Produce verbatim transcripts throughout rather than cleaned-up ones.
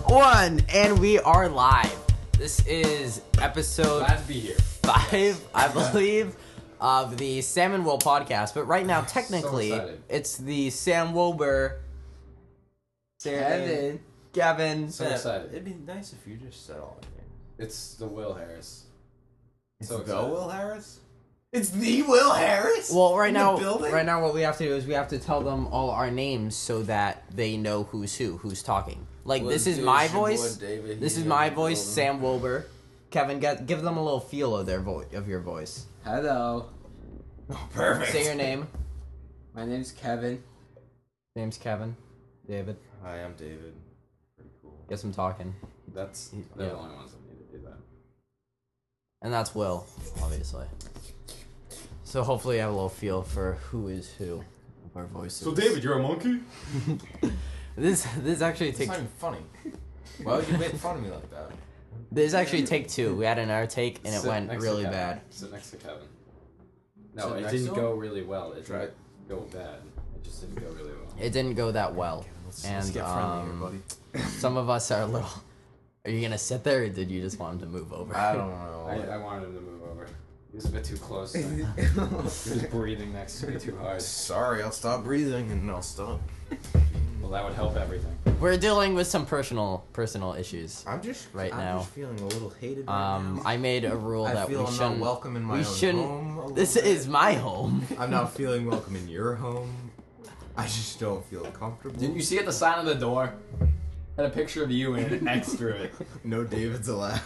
one, and we are live. This is episode Glad to be here. five, Yes. I believe, of the Sam and Will podcast. But right now, technically, So it's the Sam Wilbur, Kevin. Kevin. So Yeah, excited. It'd be nice if you just said all of it. It's the Will Harris. It's So the excited. Will Harris? It's the Will Harris? Well, right In the now, building? right now, what we have to do is we have to tell them all our names so that they know who's who, who's talking. Like this is my voice. This is my voice, Sam Wilbur. Kevin, get give them a little feel of their voice, of your voice. Hello, Oh, perfect. Say your name. my name's Kevin. Name's Kevin. David. Hi, I'm David. Pretty cool. Guess I'm talking. That's they're Yeah. the only ones that need to do that. And that's Will, obviously. So hopefully you have a little feel for who is who of our voices. So, David, you're a monkey? This this actually It's take not even funny. Why would you make fun of me like that? this actually take two. We had another take and it Sit went next to really Kevin. bad. Sit next to Kevin. No, Sit it next didn't to him? go really well. It Try didn't go bad. It just didn't go really well. It didn't go that well. Let's, And, let's get friendly um, here, buddy. Some of us are a little. Are you gonna sit there, or did you just want him to move over? I don't know. I, I wanted him to move over. He was a bit too close. He was breathing next to me too hard. Sorry, I'll stop breathing and I'll stop. Well, that would help everything. We're dealing with some personal personal issues. I'm just Right I'm now. just feeling a little hated right Um, now. I made a rule I that we feel I'm shouldn't. not welcome in my we own shouldn't. home. a little This bit. is my home. I'm not feeling welcome in your home. I just don't feel comfortable. Didn't you see at the sign of the door? Had a picture of you and an X through it. No David's allowed.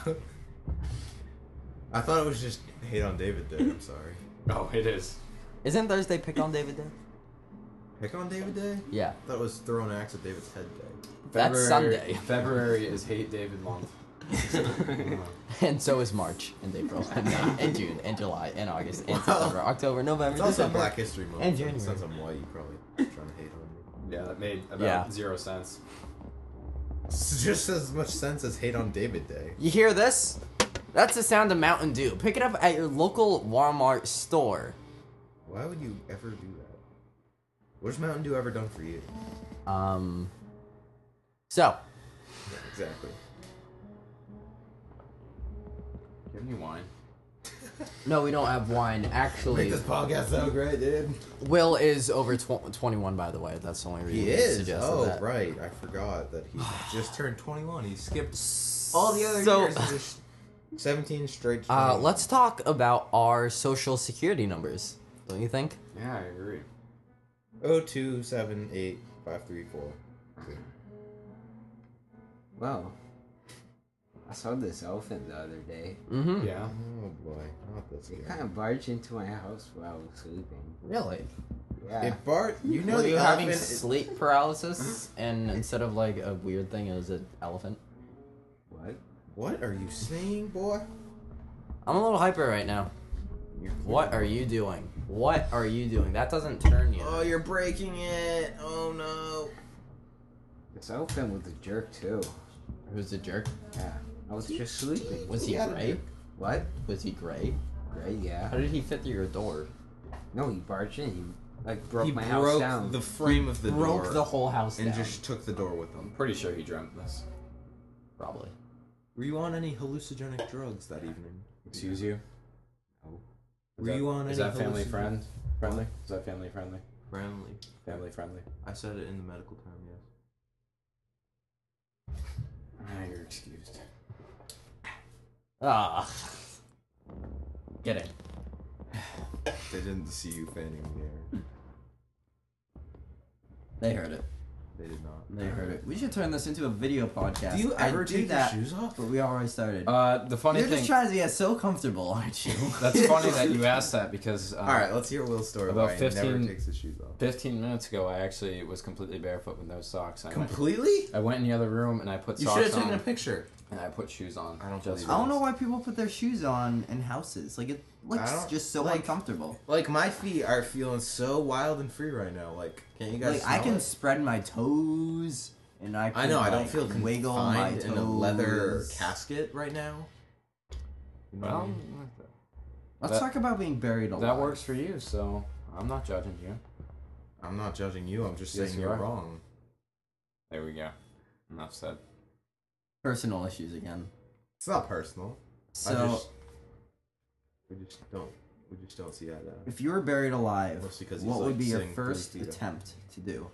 I thought it was just hate on David Day. I'm sorry. Oh, it is. Isn't Thursday pick on David Day? Pick on David Day? Yeah, I thought it was throw an axe at David's head day. That's Sunday. February is Hate David month. and so is March and April and May and June and July and August and Wow. September, October, November, It's also December. Black History Month. And so January. Since I'm white, you probably trying to hate on me. Yeah, that made about Yeah. zero sense. It's just as much sense as hate on David Day. You hear this? That's the sound of Mountain Dew. Pick it up at your local Walmart store. Why would you ever do that? What has Mountain Dew ever done for you? Um. So, Yeah, exactly. Give me wine. no, we don't have wine. Actually, Make this podcast so great, dude. Will is over tw- twenty-one, by the way. That's the only reason He we is. suggested Oh, that. right. I forgot that he just turned twenty-one. He skipped all the other So, years. Just seventeen straight. to uh, twenty-one. let's talk about our social security numbers. Don't you think? Yeah, I agree. Oh two seven eight five three four. Wow, I saw this elephant the other day. Mm-hmm. Yeah. Oh boy, not this It guy. kind of barged into my house while I was sleeping. Really? Yeah. If Bart, you know Were the you having elephant. is- sleep paralysis, and instead of like a weird thing, it was an elephant? What? What are you saying, boy? I'm a little hyper right now. You're- What are you doing? What are you doing? That doesn't turn you. Oh, you're breaking it. Oh no. This elephant was a jerk too. Who's the jerk? Yeah. I was just sleeping. Was he Yeah, gray? dude. What? Was he gray? Great. Yeah. How did he fit through your door? No, he barged in. He like broke He my house broke down. the frame of the Broke door the whole house and down. just took the door with I'm him. pretty sure he dreamt this. Probably. Were you on any hallucinogenic drugs that evening? Excuse you? No. Is Were that- you on Is any that family hallucin- friend? Friendly? Is that family friendly? Friendly. Family friendly. I said it in the medical term, yes. Ah, you're excused. Ah. Get it. They didn't see you fanning in the air. They heard it. They did not. They heard it. We should turn this into a video podcast. Do you I ever do take that, your shoes off? but we already started. Uh, the funny You're thing. just trying to get so comfortable, aren't you? That's funny that you asked that because um, All right, let's hear Will's story. About About why he never fifteen takes his shoes off. fifteen minutes ago, I actually was completely barefoot with no socks. I went, Completely? I went in the other room and I put You should have socks taken on a picture. and I put shoes on. I don't just believe I don't know why people put their shoes on in houses. Like, it I looks don't- just so like- uncomfortable. Like my feet are feeling so wild and free right now. Like, can you guys? Like, I smell can it? spread my toes, and I can, I know. I don't like, feel wiggle my confined toes. in a leather casket right now. You know what I Well, mean? Let's That- talk about being buried alive. that works for you, so I'm not judging you. I'm not judging you. I'm just Yes, saying you you're are. wrong. There we go. Enough said. personal issues again. It's not personal. So, I just, we just don't. We just don't see eye to eye. if you were buried alive, Mostly 'cause he's, what would like, be your sitting three first feet up. attempt to do?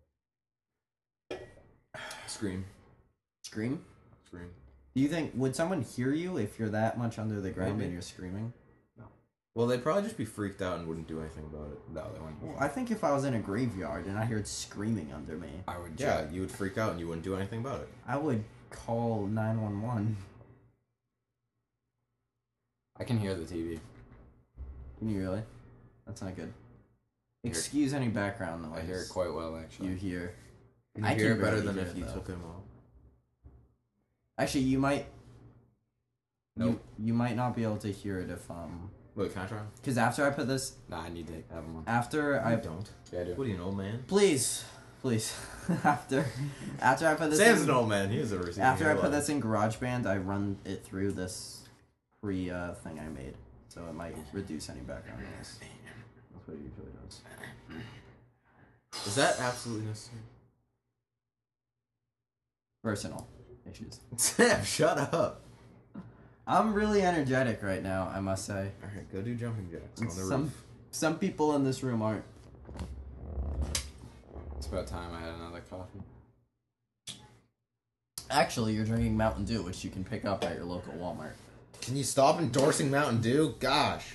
Scream. Scream? Scream. Do you think would someone hear you if you're that much under the ground Maybe. and you're screaming? Well, they'd probably just be freaked out and wouldn't do anything about it. No, they wouldn't. Well, I think if I was in a graveyard and I heard screaming under me, I would. Yeah, Check. you would freak out and you wouldn't do anything about it. I would call nine one one. I can hear the T V. Can you really? That's not good. Hear- Excuse any background noise I hear it quite well, actually. you hear. Can you I hear can it better barely than hear if it, you though. took them off? Actually, you might. Nope. You, you might not be able to hear it if um. Wait, can I try? Because after I put this, Nah, I need to have them on. after I I don't. Yeah, I do. What are you, an old man? please, please, after, after I put this. Sam's in, an old man. He has a receiver. After I put this in GarageBand, I run it through this free uh, thing I made, so it might reduce any background noise. That's what it usually does. Is that absolutely necessary? Personal issues. Sam, shut up. I'm really energetic right now, I must say. Alright, go do jumping jacks on the Some roof. some people in this room aren't. It's about time I had another coffee. Actually, you're drinking Mountain Dew, which you can pick up at your local Walmart. Can you stop endorsing Mountain Dew? Gosh.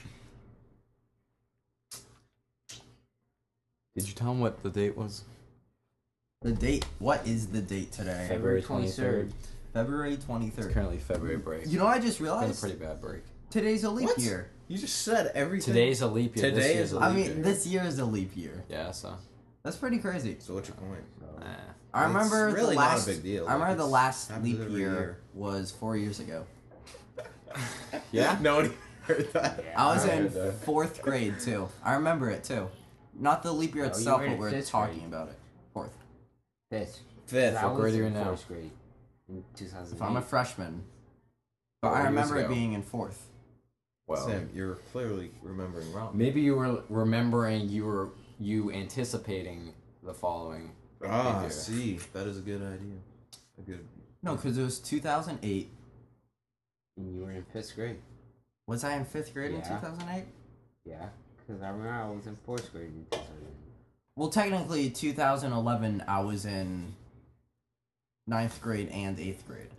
Did you tell him what the date was? The date. What is the date today? February twenty-third. February It's twenty-third. currently February break. You know, I just It's been a realized pretty bad break. today's a leap What? year. You just said everything. Today's a leap year. Today this is year's a a I leap mean, year. this year is a leap year. Yeah, so. That's pretty crazy. So what's your point? Eh. I It's remember really the not a last. big deal. I remember Like, the it's last happens leap every year, year. was four years ago. Yeah? Nobody heard that. I was I in heard that. fourth grade too. I remember it too. Not the leap year Oh, you itself, were in but we're fifth talking grade. about it. Fourth. Fifth. Fifth. I What was grade are you in in now? first grade in two thousand eight. If I'm a freshman, but Four I years remember it ago. being in fourth. Well, Sam, you're clearly remembering wrong. maybe you were remembering you were you anticipating the following. Ah, leap year. see, that is a good idea. A good. No, because it was two thousand eight. And you were in fifth grade. Was I in fifth grade in Yeah. two thousand eight? Yeah. Because I remember I was in fourth grade in two thousand eight. Well, technically, two thousand eleven, I was in ninth grade and eighth grade.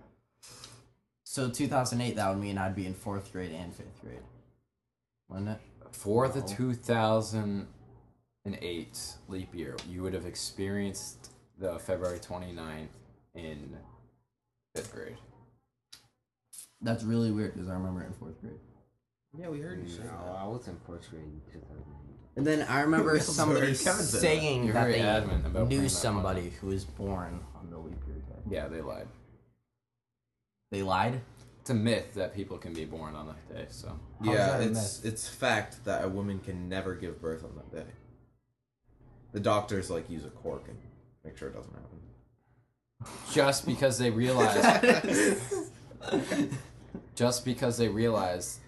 So two thousand eight, that would mean I'd be in fourth grade and fifth grade, wouldn't it? For the No. two thousand eight leap year, you would have experienced the February twenty-ninth in fifth grade. That's really weird because I remember it in fourth grade. Yeah, we heard you say No, that. I was in fourth grade in two thousand eight. And then I remember Yeah, somebody sorry, Kevin said that. saying You're that very they adamant about bringing knew that somebody who was born on the leap year day. Yeah, they lied. They lied? It's a myth that people can be born on that day. So How is Yeah, that a it's it's fact that a woman can never give birth on that day. The doctors like use a cork and make sure it doesn't happen. just because they realized, just because they realized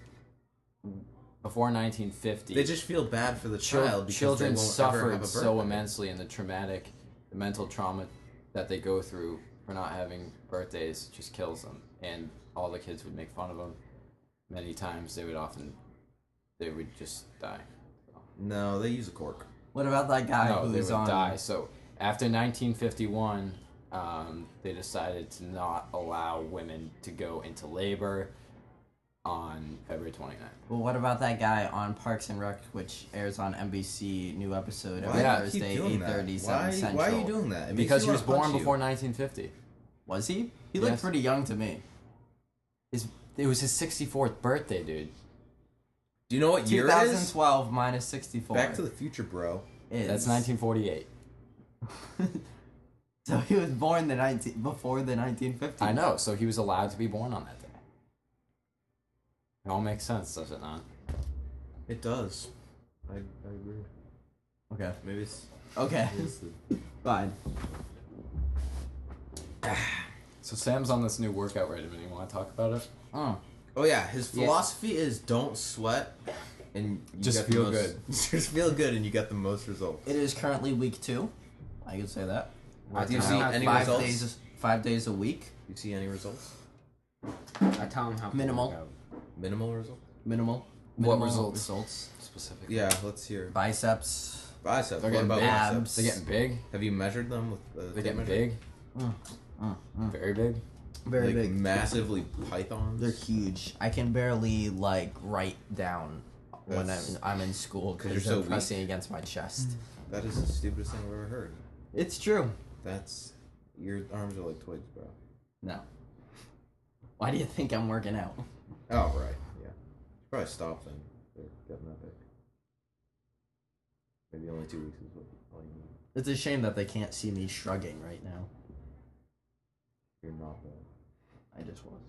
before nineteen fifty, They just feel bad for the chil- child because children they won't ever suffered have a so birthday. immensely in the traumatic, the mental trauma that they go through for not having birthdays just kills them, and all the kids would make fun of them. Many times they would often, they would just die. No, they use a cork. What about that guy no, who they was would on? die. So after nineteen fifty-one, um, they decided to not allow women to go into labor on February twenty-ninth. Well, what about that guy on Parks and Rec, which airs on N B C, new episode every Why Yeah. do you keep Thursday, doing eight that? thirty, Why, seven Central. why are you doing that? It makes Because me he was wanna punch born you. before nineteen fifty. Was he? He looked Yes. pretty young to me. His, it was his sixty-fourth birthday, dude. Do you know what year it is? twenty twelve minus sixty-four. Back to the Future, bro. is. That's nineteen forty-eight. So he was born the nineteen before the nineteen fifties. I know, so he was allowed to be born on that day. It all makes sense, does it not? It does. I, I agree. Okay. Maybe it's. Okay. maybe it's the- Fine. So Sam's on this new workout regimen. You want to talk about it? Oh. Oh yeah, his Yeah. philosophy is don't sweat, and you Just get the feel most- good. Just feel good, and you get the most results. It is currently week two. I could say that. Do you see Uh, any five results? days? Five days a week. You see any results? I tell him how Minimal. Minimal results? Minimal. What Minimal results? results? Specifically. Yeah, let's hear. Biceps. Biceps. They're What getting about big. biceps? Abs. They're getting big. Have you measured them with the They're tape getting measure? big. Mm, mm, mm. Very big. Very like big. massively pythons. They're huge. I can barely like write down when I'm That's- I'm in school 'cause because you're I'm so pressing against my chest. That is the stupidest thing I've ever heard. It's true. That's your arms are like twigs, bro. No. Why do you think I'm working out? Oh right, yeah. Probably stop then. They're getting that big. Maybe only two weeks is what all you need. It's a shame that they can't see me shrugging right now. You're not bad. I just was.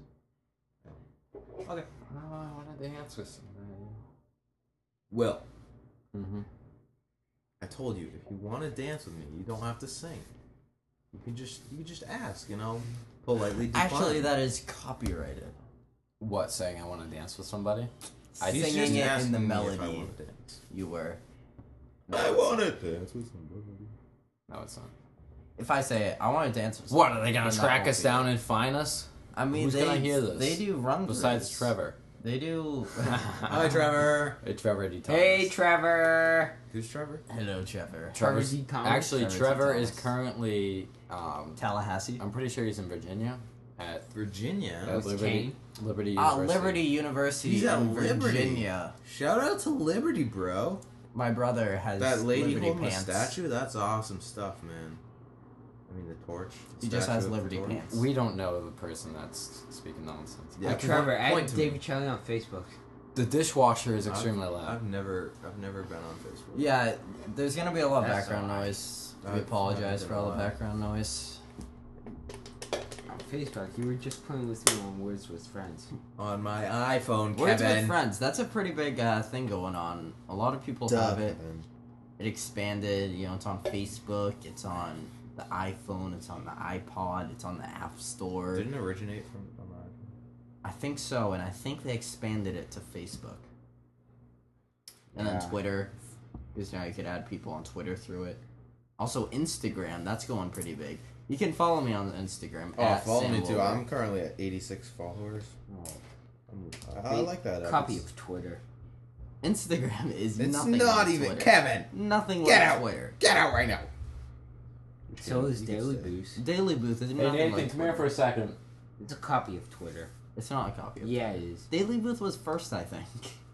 Okay. Oh, I want to dance with somebody. Well, Mm-hmm. I told you if you want to dance with me, you don't have to sing. You can just you can just ask, you know, politely. Decline. Actually, that is copyrighted. What, saying I want to dance with somebody? I He's singing just it in asking the me if I melody. wanna dance. You were. I want to dance with somebody. No, it's not. If I say it, I want to dance with. What, are they going then to that track won't us be down it. and fine us? I mean, Who's they gonna hear this? they do run Besides throughs. Trevor. They do. Hi, Trevor. Hey, Trevor D. Thomas. Hey, Trevor. Who's Trevor? Hello, Trevor. Trevor's, D. Thomas. actually, Trevor D. Trevor is Thomas. currently, um, Tallahassee. I'm pretty sure he's in Virginia at, Virginia. at With Liberty, Kane? Liberty Ah, University. Liberty University He's at in Liberty. Virginia. Shout out to Liberty, bro. My brother has That lady Liberty holding the pants. statue, that's awesome stuff, man. I mean, the torch. the He just statue has of the Liberty torch. pants. We don't know the person that's speaking nonsense. Yeah, Hey, Trevor, point- add point to me. David Charlie on Facebook. The dishwasher is extremely I've, loud. I've never, I've never been on Facebook. Yeah, there's gonna be a lot of That's background alright. noise. We I've- apologize I've for all the been allowed. background noise. On Facebook, you were just playing with me on Words with Friends. On my iPhone, Words Kevin. with Friends. That's a pretty big uh, thing going on. A lot of people Duh, have it. Kevin. It expanded. You know, it's on Facebook. It's on the iPhone. It's on the iPod. It's on the App Store. Didn't it originate from on my iPhone? I think so, and I think they expanded it to Facebook. And Yeah. then Twitter, because now you could add people on Twitter through it. Also, Instagram, that's going pretty big. You can follow me on Instagram. Oh, at follow Sam me too. Wilbur. I'm currently at eighty-six followers. Oh. I'm, I, I like that. Copy It's- of Twitter. Instagram is It's nothing not like even Twitter. Kevin. Nothing Get like out. Twitter. Get out right now. So is You can Daily say. Boost. Daily Booth is Hey, nothing Nathan, like come here Twitter. for a second. It's a copy of Twitter. It's not a copy of it. Yeah, it is. Daily Booth was first, I think.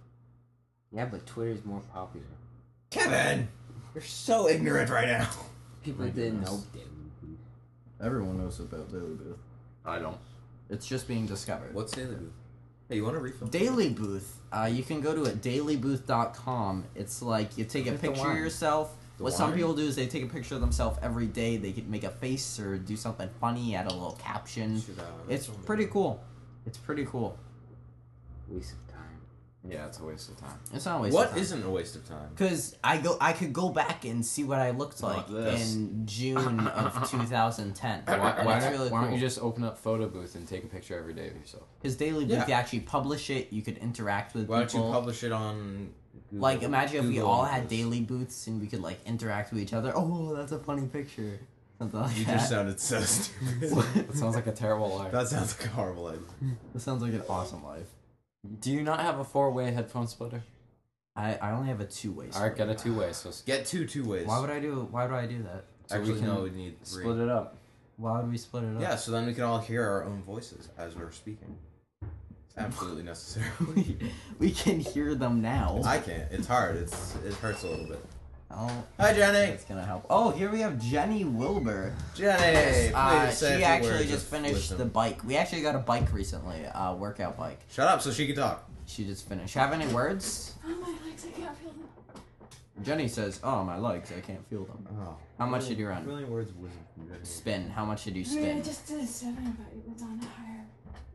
Yeah, but Twitter is more popular. Kevin, you're so ignorant right now. People My didn't goodness. know Daily Boost. Everyone knows about Daily Booth. I don't. It's just being discovered. What's Daily Booth? Hey, you want a refill? Daily Booth. Uh, you can go to it, daily booth dot com. It's like you take a Look at the picture of wine. yourself. The what some wine? people do is they take a picture of themselves every day. They could make a face or do something funny, add a little caption. Should, uh, It's that's pretty so cool. It's pretty cool. Waste of time. Yeah, it's a waste of time. It's not a waste What of time. isn't a waste of time? Because I go, I could go back and see what I looked Not like this. in June of two thousand ten. Why, And why, it's don't, really why don't you cool. just open up Photo Booth and take a picture every day of yourself? Because Daily Booth, Yeah. you actually publish it. You could interact with Why don't people. you publish it on Google? Like, imagine if we Google all had Images. daily booths and we could, like, interact with each other. Oh, that's a funny picture. Something like You that. just sounded so stupid. That sounds like a terrible life. That sounds like a horrible idea. That sounds like an awesome life. Do you not have a four-way headphone splitter? I, I only have a two-way. All right, get a two-way. So s- Get two two ways. Why would I do? Why would I do that? so we Actually, can no, we need three. split it up. Why would we split it up? Yeah, so then we can all hear our own voices as we're speaking. It's absolutely necessary. we, we can hear them now. I can't. It's hard. It's it hurts a little bit. Oh, Hi, Jenny. that's gonna help. Oh, here we have Jenny Wilbur. Jenny, Uh, please say a she few actually words just of finished wisdom. the bike. We actually got a bike recently, a workout bike. Shut up, so she can talk. She just finished. Have any words? Oh, my legs, I can't feel them. Jenny says, "Oh, my legs, I can't feel them." Oh. How much did you run? Really words of wisdom from Jenny. Spin. How much did you I mean, I spin? just did a seven, but it was on a higher.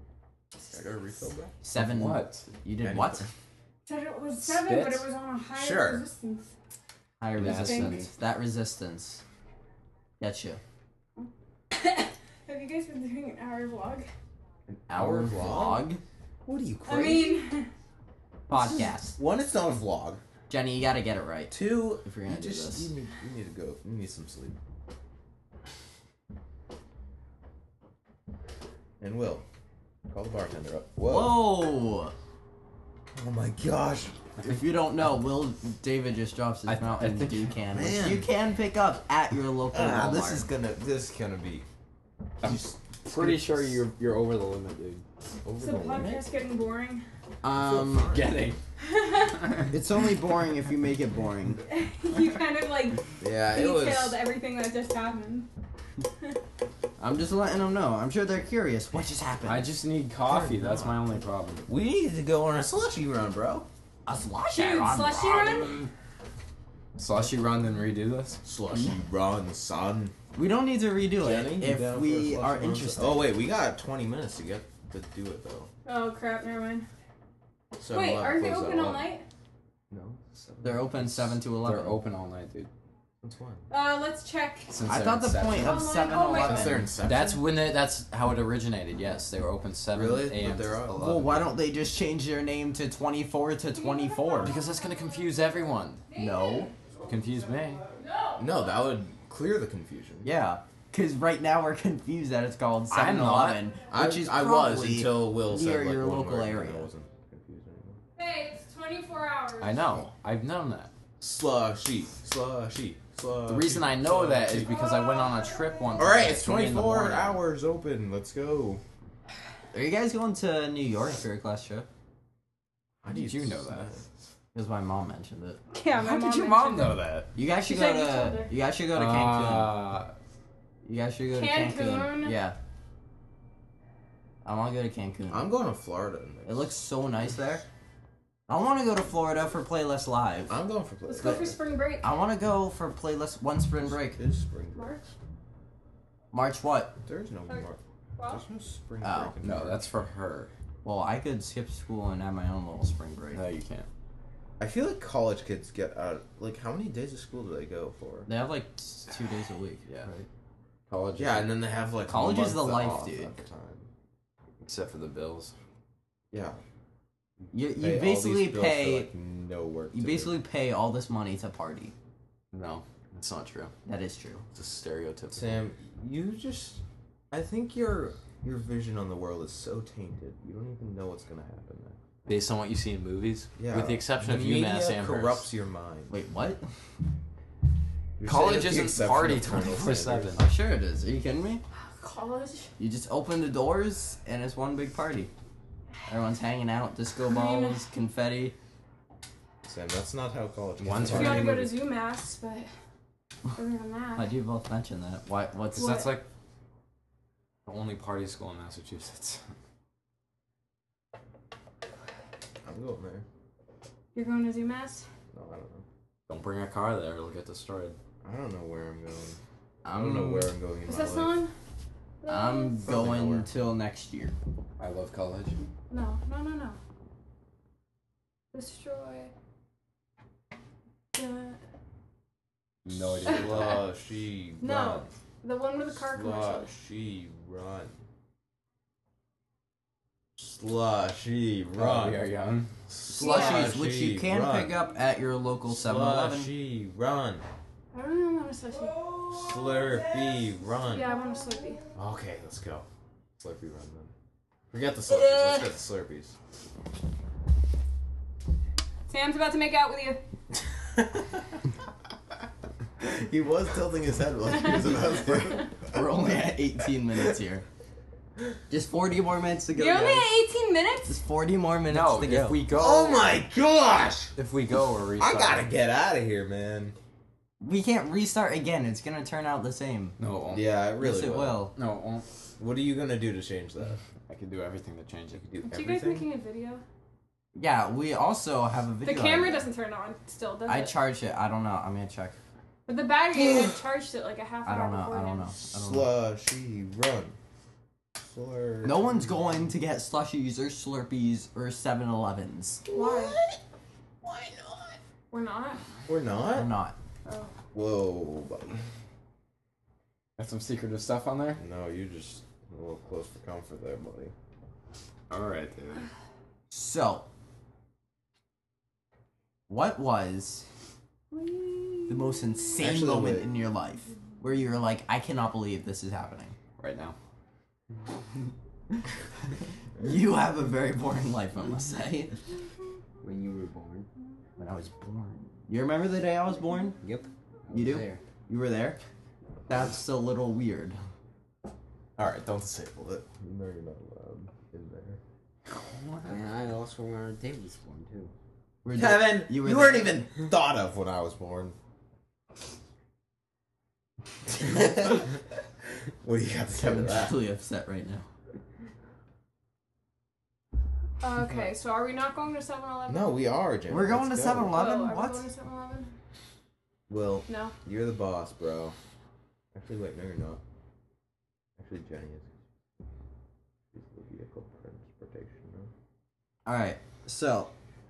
I got a refill, bro. Seven. What? You did Anything. what? Said it was seven, Spit? but it was on a higher Sure. resistance. Higher Yeah, resistance. spin. That resistance. Get you. Have you guys been doing an hour vlog? An Our hour vlog What are you I crazy? mean, podcast. One, it's not a vlog. Jenny, you gotta get it right. Two, If you're gonna you do just this. you need, you need to go. You need some sleep. And Will. Call the bartender up. Whoa. Whoa! Oh my gosh. If you don't know, Will David just drops his I th- Mountain I think- Dew can, Man. which you can pick up at your local Ah, Walmart. this is gonna. This is gonna be. I'm pretty sure you're you're over the limit, dude. Over Is the the limit. podcast getting boring? um, Getting. it's only boring if you make it boring. You kind of like Yeah, it detailed was. everything that just happened. I'm just letting them know. I'm sure they're curious. What just happened? I just need coffee. That's my only problem. We needed to go on a slushy run, bro. a slushy Dude, run. slushy run? Slushy run, then redo this. Slushy run, son. We don't need to redo Jenny, it you if down for a we slushy are run? interested. Oh wait, we got twenty minutes to get to do it though. Oh crap, never mind. So Wait, we'll are they close open that all up. night? No. They're open seven to eleven. They're open all night, dude. Since when? Uh, let's check. Since I their thought the inception. point of Oh my- seven oh my- Since their eleven. inception. That's when they, that's how it originated. Yes, they were open seven Really? a m But they're to all- eleven. Well, why don't they just change their name to twenty-four to twenty-four? Because that's gonna confuse everyone. No. Confuse me. No, that would clear the confusion. Yeah. Because right now we're confused that it's called seven eleven, I, which is I was probably until Will said near like your one local word, and area. I wasn't confused anymore. Hey, it's twenty-four hours. I know. I've known that. Slushy, slushy, slushy. The reason I know that is because I went on a trip once. All right, at it's three in the twenty-four morning. hours open. Let's go. Are you guys going to New York for your class trip? How did you know that? Because my mom mentioned it. Yeah, my How mom did your mentioned mom know that? You guys She should go said you told to. her. You guys should go to Cancun. Uh, You guys should go to Cancun? Cancun. Yeah. I want to go to Cancun. I'm going to Florida. Next. It looks so nice there. I want to go to Florida for Playlist Live. I'm going for play. Let's go for spring break. I want to go for Playlist One Spring Break. It is spring break. March. March what? There's no Okay. March. Well, There's no spring Oh. break. in no, March. that's for her. Well, I could skip school and have my own little spring break. No, you can't. I feel like college kids get out. Like, how many days of school do they go for? They have like s- two days a week. Yeah. Right. College. Yeah, and then they have like a College is month the life, off dude. at the time. except for the bills. Yeah. You, Pay you all basically these bills pay. for, like, no work. You to basically do. pay all this money to party. No, it's not true. That is true. It's a stereotypical. Sam, you just. I think your your vision on the world is so tainted. You don't even know what's gonna happen there. Based on what you see in movies, Yeah. with the exception the of UMass media Amherst. corrupts your mind. Wait, what? You're College saying with the isn't exception party of Colonel twenty-four Sanders. seven. Oh, sure it is. Are you kidding me? college. You just open the doors and it's one big party. Everyone's hanging out, disco I mean- balls, confetti. Sam, that's not how college. One kids We Sorry. gotta are. go to ZooMass, but other than that, Why'd you both mention that? Why? What's Because What? that's like the only party school in Massachusetts. I'm going there. you're going to ZooMass. No, I don't know. Don't bring a car there; it'll get destroyed. I don't know where I'm going. I I'm, don't know where I'm going in Is my that life. song? I'm Probably going nowhere. till next year. I love college. No, no, no, no. Destroy. The, No idea. what that- Slushy No. run. the one with the car commercial. Slushy run. Slushy Oh, run. we are young. Slushies, which you Slushy can run. pick up at your local seven eleven. Slushy run. I don't even want a slushie. Slurpee run. Yeah, I want a Slurpee. Okay, let's go. Slurpee run then. Forget the Slurpees. Let's get the Slurpees. Sam's about to make out with you. He was tilting his head like he was about to. We're only at eighteen minutes here. Just forty more minutes to go. You're only guys. at eighteen minutes? Just forty more minutes No, to go. if we go, Oh my gosh! if we go, we're I restarting. gotta get out of here, man. We can't restart again. It's gonna turn out the same. No, it won't. Yeah, I really yes, it will. will. No, it won't. What are you gonna do to change that? I can do everything to change it. Do Aren't you guys everything? making a video? Yeah, we also have a The video. camera of it. doesn't turn on still, does I it? charged it. I don't know. I'm gonna check. But the battery, I charged it like a half I hour don't know. I beforehand. don't know. I don't know. Slushy run. Slurpee. No one's going to get slushies or Slurpees or seven elevens. Why? Why not? We're not? We're I'm not. not. Oh. Whoa, buddy. Got some secretive stuff on there. No, you just a little close for comfort there, buddy. All right, dude. So, what was the most insane Actually, moment wait. in your life where you were like, I cannot believe this is happening? Right now. You have a very boring life, I must say. When you were born. When I was born. You remember the day I was born? Yep. I You was do? There. You were there? That's a little weird. Alright, don't disable it. You know you're not allowed in there. And I also remember David was born too. We're Kevin, you you, were weren't there. even thought of when I was born. What do you have to say to Kevin's that? really upset right now. Okay, so are we not going to seven eleven? No, we are, Jim. We're going Let's to go. seven eleven? Oh, are What? we going to seven eleven? Will, No. you're the boss, bro. Actually, wait, no, you're not. Actually, Jenny is. She's the vehicle transportation. No? Alright, so.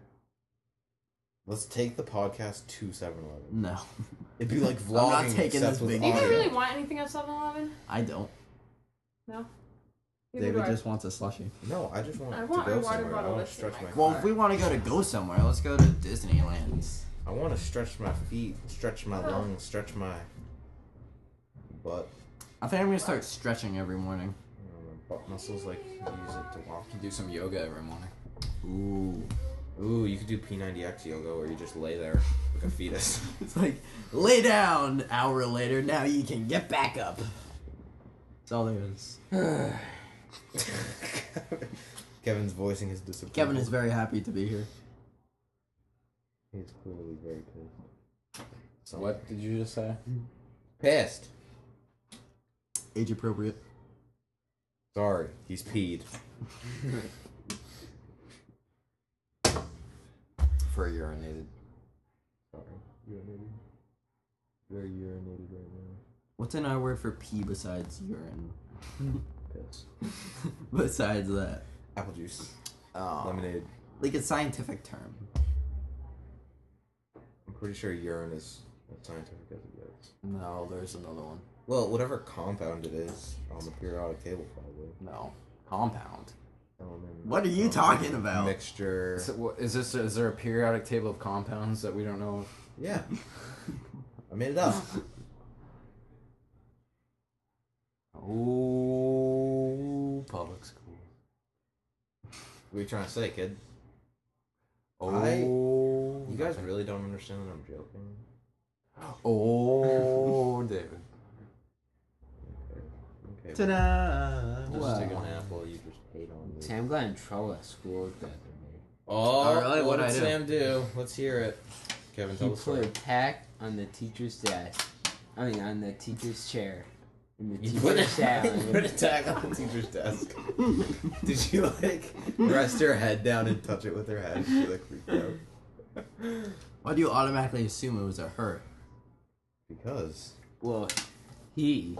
Let's take the podcast to seven eleven. No. It'd be like I'm vlogging. not taking except this with big Do you Oh, guys audio. really want anything at seven eleven? I don't. No. Neither David do I. just wants a slushie. No, I just want, I to want go my water somewhere. I bottle want to that's in stretch my my. Well, car. if we want to go to go somewhere, let's go to Disneyland. I want to stretch my feet, stretch my Oh. lungs, stretch my butt. I think I'm gonna start stretching every morning. You know, my butt muscles, like use it to walk. Do some yoga every morning. Ooh. Ooh, you could do P ninety X yoga where you just lay there like a fetus. It's like, lay down, hour later, now you can get back up. That's all there is. Kevin's voicing his disappointment. Kevin is very happy to be here. He's clearly very pissed. So what did you just say? Pissed. Age appropriate. Sorry, he's peed. For urinated. Sorry. Urinated. Very urinated right now. What's an R word for pee besides urine? Piss. Besides that. Apple juice. Oh. Lemonade. Like a scientific term. I'm pretty sure urine is as scientific as it gets. No, there's another one. Well, whatever compound it is on the periodic table, probably. No. Compound. Element, What are you talking about? Mixture. Is, it, what- is this? Is there a periodic table of compounds that we don't know? Yeah. I made it up. Oh, public school. What are you trying to say, kid? Oh, I- You guys really don't understand that I'm joking? Oh, David. Okay. Okay. Ta-da! Just Wow. take an apple, you just hate on me. Sam got in trouble at school the other day. Oh, Oh, really? what What'd did I do? Sam do? Let's hear it. Kevin, tell He the put a story. tack on the teacher's desk. I mean, on the teacher's chair. And the You teacher put, a, sat on you put a it. tag on the teacher's desk. Did you, like, rest her head down and touch it with her head? She, like, freaked out. Why do you automatically assume it was a her? Because. Well, he.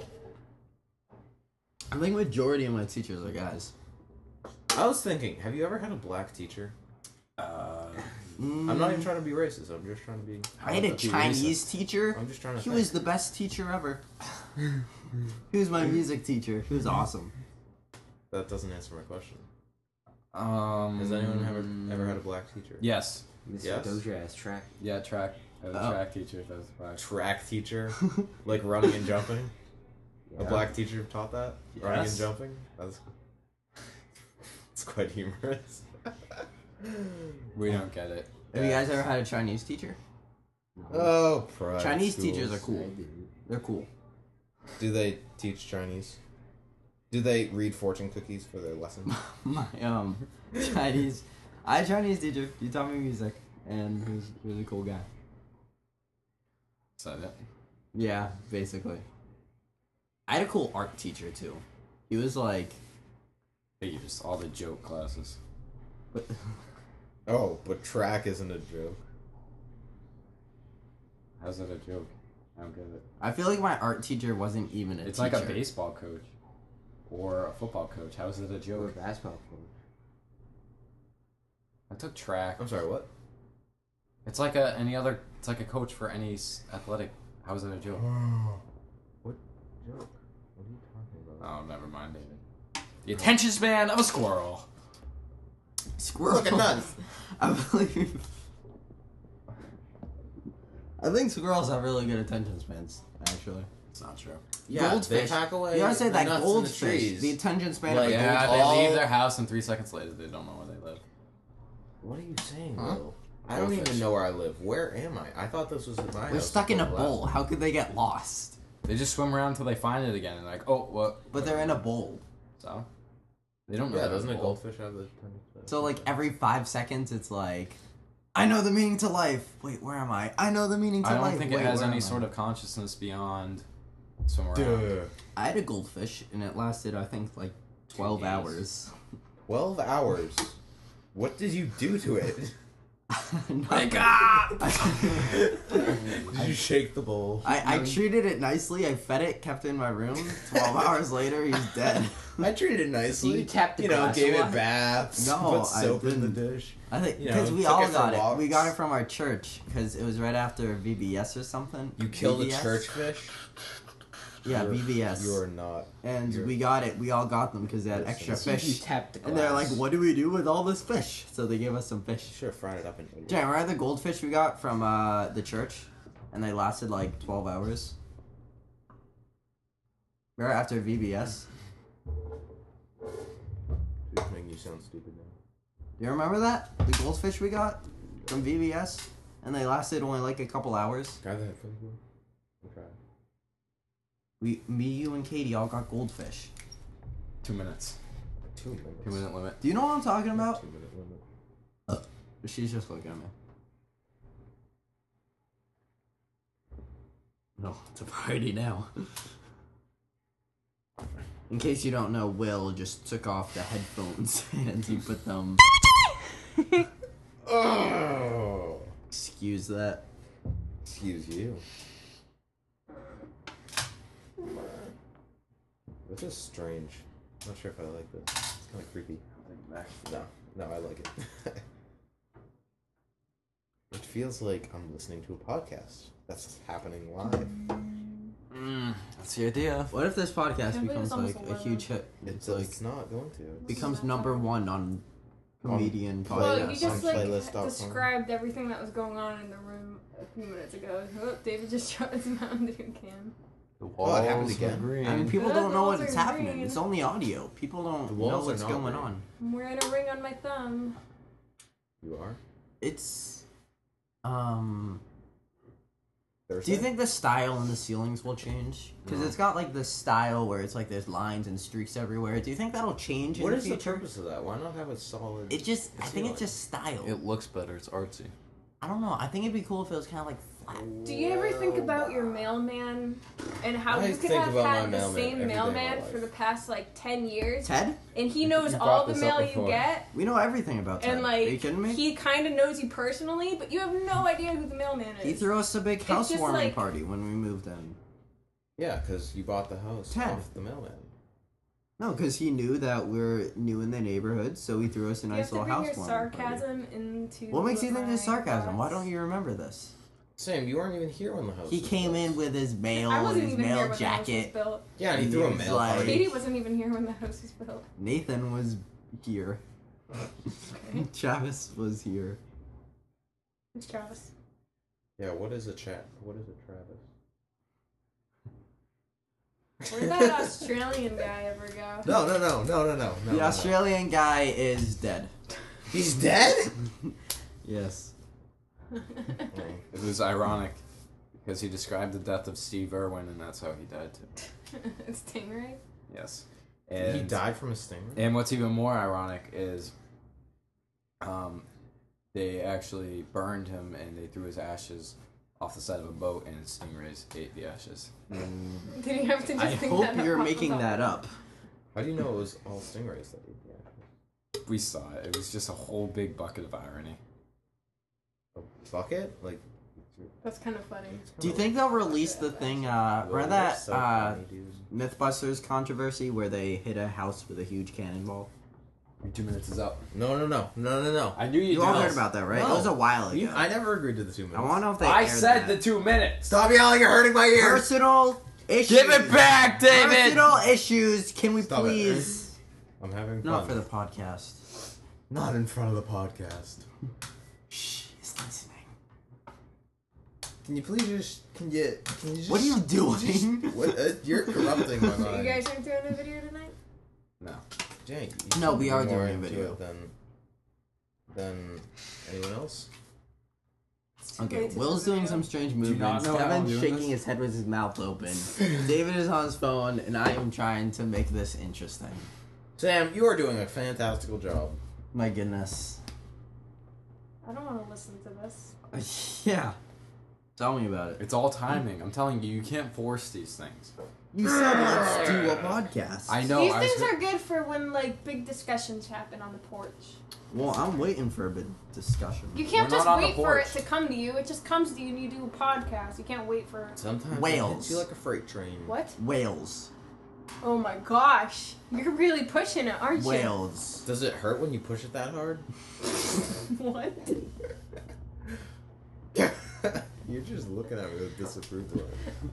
I think majority of my teachers are guys. I was thinking, have you ever had a black teacher? Uh, Mm, I'm not even trying to be racist. I'm just trying to be. I had a Be Chinese teacher. I'm just trying to He think. was the best teacher ever. He was my music teacher. He was awesome. That doesn't answer my question. um. Has anyone ever ever had a black teacher? Yes. Mister Yes. Doja has track. Yeah, track. I was a Oh. track teacher. That was black. Track teacher, like running and jumping. A Yeah. black teacher taught that running and Yes. jumping. That's. It's quite humorous. We don't get it. Have you guys ever had a Chinese teacher? Oh, private Chinese schools. teachers are I cool. didn't. They're cool. Do they teach Chinese? Do they read fortune cookies for their lessons? My um Chinese, I had a Chinese teacher. He taught me music, and he was a really cool guy. Is that it? Yeah, basically. I had a cool art teacher too. He was like, I think you just all the joke classes. but Oh, but track isn't a joke. How's that a joke? I don't get it. I feel like my art teacher wasn't even a It's teacher. like a baseball coach or a football coach. How is it a Or a joke? basketball coach. I took track. I'm sorry, what? It's like a any other. It's like a coach for any s- athletic. How is it a joke? What joke? What are you talking about? Oh, never mind, David. The attention span of a squirrel. Squirrel. Look at nuts. I believe. I think squirrels have really good attention spans, actually. It's not true. Yeah, goldfish. They pack away. You gotta say the that nuts goldfish. in the, trees. The attention span Like, of a Yeah, goldfish. they all- leave their house and three seconds later they don't know where they live. What are you saying, Huh? Will? I don't Goldfish. even know where I live. Where am I? I thought this was at my house. We're stuck in a before I bowl. left. How could they get lost? They just swim around until they find it again and like, oh, what? But they're in a bowl. So? They don't know. Yeah, they're doesn't in a bowl. goldfish have the attention span? So like every five seconds, it's like, I know the meaning to life. Wait, where am I? I know the meaning to I don't life. think Wait, it has where any am sort I? of consciousness beyond swim around. Duh. I had a goldfish, and it lasted, I think, like twelve days. hours. Twelve hours. What did you do to it? Wake up! Did you shake the bowl? I, I treated it nicely. I fed it, kept it in my room. Twelve hours later, he's dead. I treated it nicely. So you tapped the You know, glass gave a it lot? baths. No, put I soap in the didn't. dish. I think You know, because we took all it for got it. We walks. got it from our church because it was right after V B S or something. You killed V B S? a church fish. Yeah, You're- V B S. You're not. And you're- we got it. We all got them because they had You're extra sensitive. fish. You tapped the glass. And they're like, "What do we do with all this fish?" So they gave us some You fish. should have fried it up and ate it. Jay, remember the goldfish we got from uh, the church, and they lasted like twelve hours. Right after V B S. It's making you sound stupid now. Do you remember that? The goldfish we got from V B S, and they lasted only like a couple hours. Guy the headphones, bro. I'm trying. We, me, you, and Katie all got goldfish. Two minutes. Two minutes. Two minute limit. Do you know what I'm talking about? Two minute limit. She's just looking at me. No, it's a party now. In case you don't know, Will just took off the headphones and he put them. Oh. Excuse that. Excuse you. This is strange. I'm not sure if I like this. It's kind of creepy. No, no, I like it. It feels like I'm listening to a podcast that's happening live. Mm, that's the idea. What if this podcast Can't believe becomes it's almost like a eleven. huge hit? It's, It's like it's not going to. It's, becomes number one on comedian On- Well, podcast. you just on like playlist dot com. described everything that was going on in the room a few minutes ago. Oh, David just shot his Mountain Dew can. The Oh, it happened walls again? are green. I mean, people Yeah, don't the know walls what it's are happening. green. It's only audio. People The don't know walls are what's not going green. on. I'm wearing a ring on my thumb. You are? It's um. Thursday? Do you think the style in the ceilings will change? Because No. it's got like the style where it's like there's lines and streaks everywhere. Do you think that'll change What in is the the future? purpose of that? Why not have a solid... It just, I think ceiling? it's just style. It looks better. It's artsy. I don't know. I think it'd be cool if it was kind of like flat. Do you ever think about your mailman and how I you could think have about my had the mailman same every day of my mailman life. for the past like ten years, Ted, and he knows You all brought the this up mail you before. get, we know everything about Ted. and Are you like kidding me? he kind of knows you personally, but you have no idea who the mailman is. He threw us a big It's housewarming just like- party when we moved in. Yeah, because you bought the house Ted. off the mailman. No, because he knew that we're new in the neighborhood, so he threw us a You nice have to little bring your housewarming party. sarcasm into. What makes you think my it's sarcasm? Why thoughts. don't you remember this? Sam, you weren't even here when the house He was came built. in with his mail I and wasn't his even here mail when the house was jacket. built. Yeah, and he threw a He was mail like- party. Katie wasn't even here when the house was built. Nathan was here. Okay. Travis was here. It's Travis. Yeah, what is a chat? What is a Travis? Where'd that Australian guy ever go? No, no, no, no, no, no, no. The no, no. Australian guy is dead. He's dead? Yes. It was ironic because he described the death of Steve Irwin, and that's how he died too. Stingray? Yes. And, he died from a stinger? And what's even more ironic is, um, they actually burned him and they threw his ashes off the side of a boat, and stingrays ate the ashes. Did he have to just I think hope that up you're off making the top? that up. How do you know it was all stingrays that ate the ashes? We saw it. It was just a whole big bucket of irony. A bucket? Like, That's kind of funny. Do you think they'll release the thing, uh, Whoa, remember you're that, so uh, funny, dude. Mythbusters controversy where they hit a house with a huge cannonball? Your two minutes is up. No, no, no, no, no, no. I knew you. You all knew heard this. about that, right? No. It was a while ago. You, I never agreed to the two minutes. I want to know if they I aired said the that. two minutes. Stop yelling, you're hurting my ears! Personal issues. Give it back, David. Personal issues. Can we Stop it. please? I'm having fun. Not for the podcast. Not in front of the podcast. Shh, he's listening. Can you please just can you can you just What are you doing? Just, what, uh, you're corrupting my mind. You guys aren't doing a video tonight? No. Jake, No, we are more doing a into video. it Than than anyone else. Okay, Wait, Will's it's a doing video. some strange you not movements. know how I'm Kevin's doing shaking this? his head with his mouth open. David is on his phone, and I am trying to make this interesting. Sam, you are doing a fantastical job. My goodness. I don't want to listen to this. Yeah. Tell me about it. It's all timing. I'm telling you, you can't force these things. You said let's do a podcast. I know. These I was things go- are good for when like big discussions happen on the porch. Well, I'm waiting for a bit discussion. You can't We're just not on the wait for it porch. to come to you. It just comes to you and you do a podcast. You can't wait for it. Sometimes it Whales. hits you like a freight train. What? Whales. Oh my gosh. You're really pushing it, aren't you? Whales. Does it hurt when you push it that hard? What? You're just looking at me with disapproval.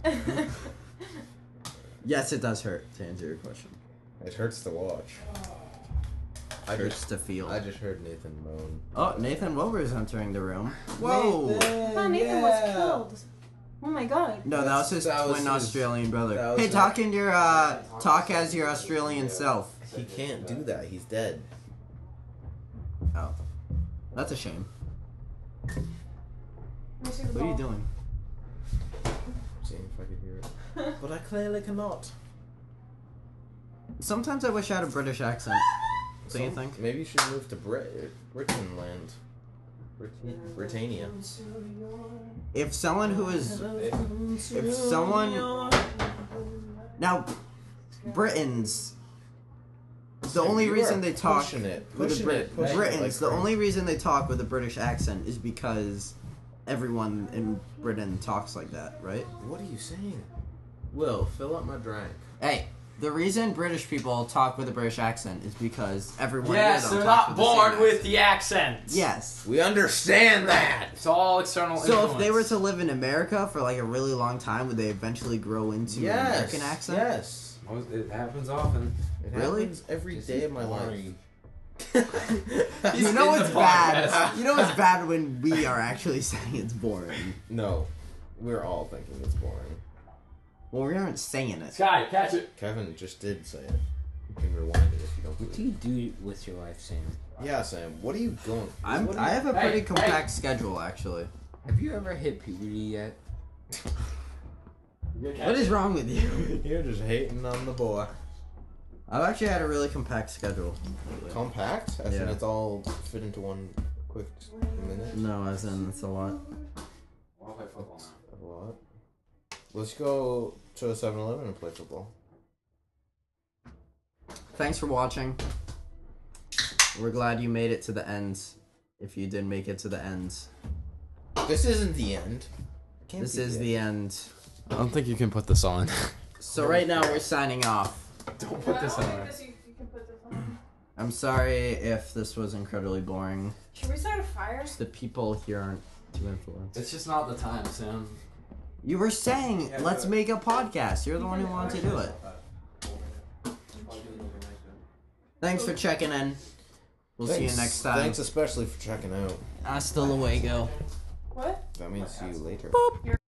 Yes, it does hurt, to answer your question. It hurts to watch. I Hurts just, to feel. I just heard Nathan moan. Oh, Nathan Wilbur is entering the room. Whoa! Oh, Nathan was killed. Oh my god. No, that was his That was twin his- Australian brother. that was Hey, his- talk in your, uh, talk as your Australian self. He can't do that. He's dead. Oh. That's a shame. Let me see the What are you ball. doing? Seeing if I could hear it. But I clearly cannot. Sometimes I wish I had a British accent. Don't you Some- think? Maybe you should move to Brit Britain land. Brit- Britannia. If someone who is... If someone... Now, Britons... The only You reason are they talk pushing it, with pushing a Brit- it, pushing it Britons, like the crazy. only reason they talk with a British accent is because everyone in Britain talks like that, right? What are you saying? Will, fill up my drink. Hey, the reason British people talk with a British accent is because everyone Yes, here they're talks not with the same born with accent. the accent. Yes. We understand that. It's all external So influence. if they were to live in America for like a really long time, would they eventually grow into an Yes. American accent? Yes. Most- it happens often. It Really? happens every day of my life. You know in it's the bad. podcast. You know it's bad when we are actually saying it's boring. No, we're all thinking it's boring. Well, we aren't saying it. Sky, catch it. Kevin just did say it. You can rewind it if you don't What do believe. you do with your life, Sam? Yeah, Sam. What are you going? I'm. what are I you- have a Hey, pretty hey. compact schedule, actually. Have you ever hit puberty yet? What is wrong with you? You're just hating on the boy. I've actually had a really compact schedule. lately. Compact, as in Yeah. it's all fit into one quick minute. No, as in it's a lot. I'll play football now. A lot. Let's go to a seven eleven and play football. Thanks for watching. We're glad you made it to the end. If you did make it to the end, This isn't the end. Can't this be is the end. I don't think you can put this on. So right now we're signing off. Don't put this I on. don't think this- you- you can put this on. I'm sorry if this was incredibly boring. Should we start a fire? The people here aren't too influenced. It's just not the time, Sam. You were saying, let's make a podcast. You're the one who wanted to do it. Thanks for checking in. We'll see you Thanks- next time. Thanks especially for checking out. Hasta luego. What? That means see you later.